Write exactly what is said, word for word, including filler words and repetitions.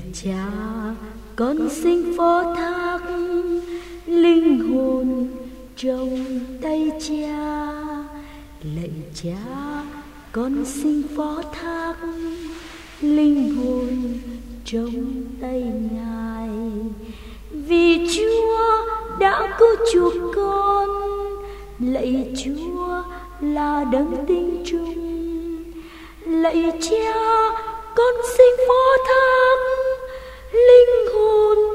Cha, con xin phó thác linh hồn trong tay Cha. Lạy Cha, con xin phó thác linh hồn trong tay Ngài. Vì Chúa đã cứu chuộc con, lạy Chúa là đấng tinh trung. Lạy Cha, con xin phó thác linh hồn